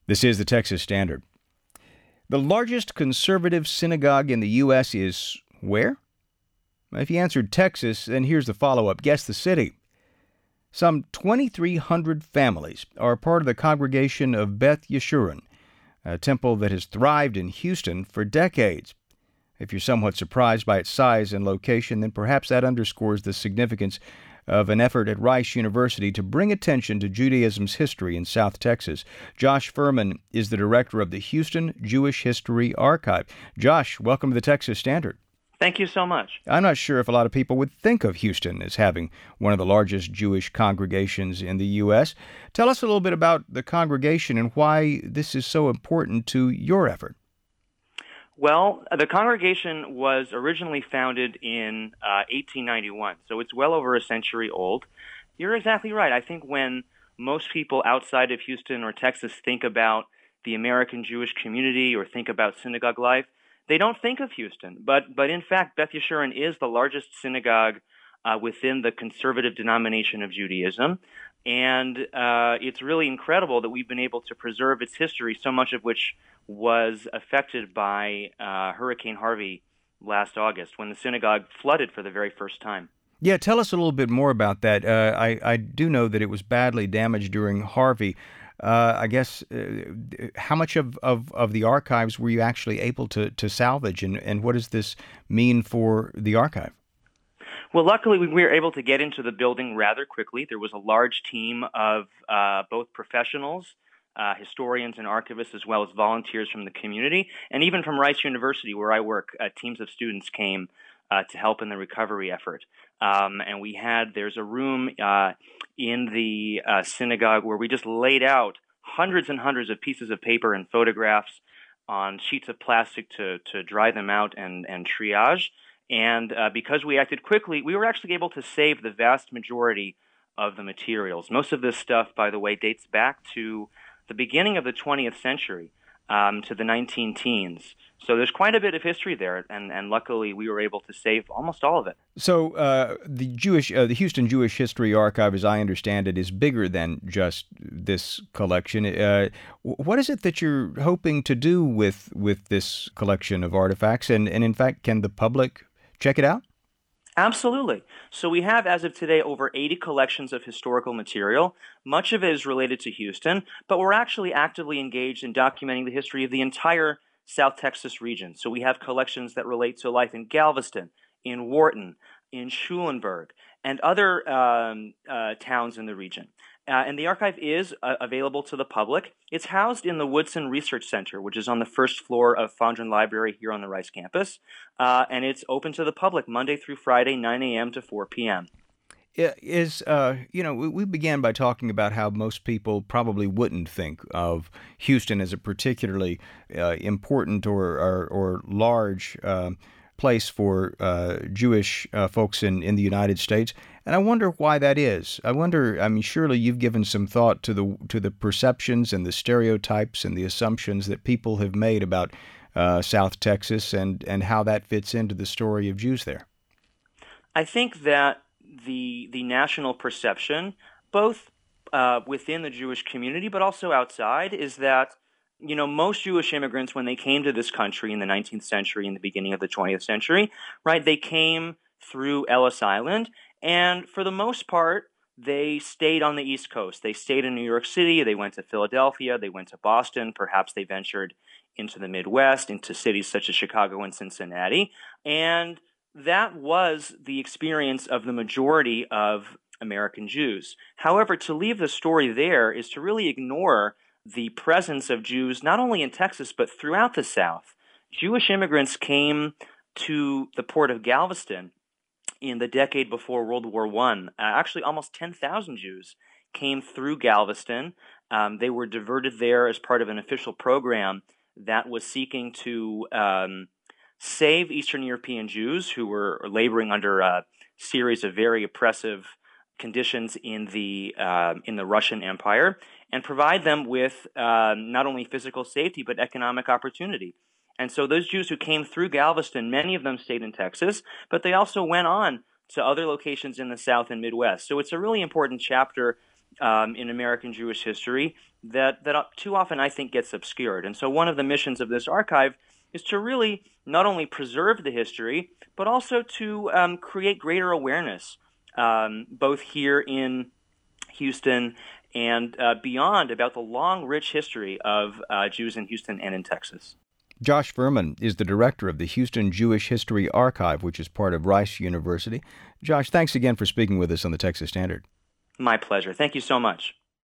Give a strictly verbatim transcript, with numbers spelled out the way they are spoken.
This is the Texas Standard. The largest conservative synagogue in the U S is where? If you answered Texas, then here's the follow-up. Guess the city. Some twenty-three hundred families are part of the congregation of Beth Yeshurun, a temple that has thrived in Houston for decades. If you're somewhat surprised by its size and location, then perhaps that underscores the significance of an effort at Rice University to bring attention to Judaism's history in South Texas. Josh Furman is the director of the Houston Jewish History Archive. Josh, welcome to the Texas Standard. Thank you so much. I'm not sure if a lot of people would think of Houston as having one of the largest Jewish congregations in the U S. Tell us a little bit about the congregation and why this is so important to your effort. Well, the congregation was originally founded in uh, eighteen ninety-one, so it's well over a century old. You're exactly right. I think when most people outside of Houston or Texas think about the American Jewish community or think about synagogue life, they don't think of Houston. But, but in fact, Beth Yeshurun is the largest synagogue uh, within the conservative denomination of Judaism. And uh, it's really incredible that we've been able to preserve its history, so much of which was affected by uh, Hurricane Harvey last August, when the synagogue flooded for the very first time. Yeah, tell us a little bit more about that. Uh, I, I do know that it was badly damaged during Harvey. Uh, I guess, uh, how much of, of, of the archives were you actually able to, to salvage, and, and what does this mean for the archive? Well, luckily, we were able to get into the building rather quickly. There was a large team of uh, both professionals, uh, historians and archivists, as well as volunteers from the community, and even from Rice University, where I work, uh, teams of students came uh, to help in the recovery effort. Um, and we had, there's a room uh, in the uh, synagogue where we just laid out hundreds and hundreds of pieces of paper and photographs on sheets of plastic to, to dry them out and, and triage. And uh, because we acted quickly, we were actually able to save the vast majority of the materials. Most of this stuff, by the way, dates back to the beginning of the twentieth century, um, to the nineteen teens. So there's quite a bit of history there, and, and luckily we were able to save almost all of it. So uh, the Jewish, uh, the Houston Jewish History Archive, as I understand it, is bigger than just this collection. Uh, what is it that you're hoping to do with with this collection of artifacts? And, and in fact, can the public check it out? Absolutely. So we have, as of today, over eighty collections of historical material. Much of it is related to Houston, but we're actually actively engaged in documenting the history of the entire South Texas region. So we have collections that relate to life in Galveston, in Wharton, in Schulenburg, and other um, uh, towns in the region. Uh, and the archive is uh, available to the public. It's housed in the Woodson Research Center, which is on the first floor of Fondren Library here on the Rice campus. Uh, and it's open to the public Monday through Friday, nine a.m. to four p.m. Is, uh, you know, we began by talking about how most people probably wouldn't think of Houston as a particularly uh, important or, or, or large uh, place for uh, Jewish uh, folks in, in the United States. And I wonder why that is. I wonder, I mean, surely you've given some thought to the to the perceptions and the stereotypes and the assumptions that people have made about uh, South Texas and, and how that fits into the story of Jews there. I think that the the national perception, both uh, within the Jewish community but also outside, is that, you know, most Jewish immigrants, when they came to this country in the nineteenth century and the beginning of the twentieth century, right, they came through Ellis Island, and for the most part, they stayed on the East Coast. They stayed in New York City, they went to Philadelphia, they went to Boston, perhaps they ventured into the Midwest, into cities such as Chicago and Cincinnati, and that was the experience of the majority of American Jews. However, to leave the story there is to really ignore the presence of Jews not only in Texas but throughout the South. Jewish immigrants came to the port of Galveston in the decade before World War One. Uh, actually, almost ten thousand Jews came through Galveston. Um, they were diverted there as part of an official program that was seeking to um, save Eastern European Jews who were laboring under a series of very oppressive conditions in the uh, in the Russian Empire, and provide them with uh, not only physical safety but economic opportunity. And so those Jews who came through Galveston, many of them stayed in Texas, but they also went on to other locations in the South and Midwest. So it's a really important chapter um, in American Jewish history that, that too often I think gets obscured. And so one of the missions of this archive is to really not only preserve the history, but also to um, create greater awareness, um, both here in Houston and uh, beyond, about the long, rich history of uh, Jews in Houston and in Texas. Josh Furman is the director of the Houston Jewish History Archive, which is part of Rice University. Josh, thanks again for speaking with us on the Texas Standard. My pleasure. Thank you so much.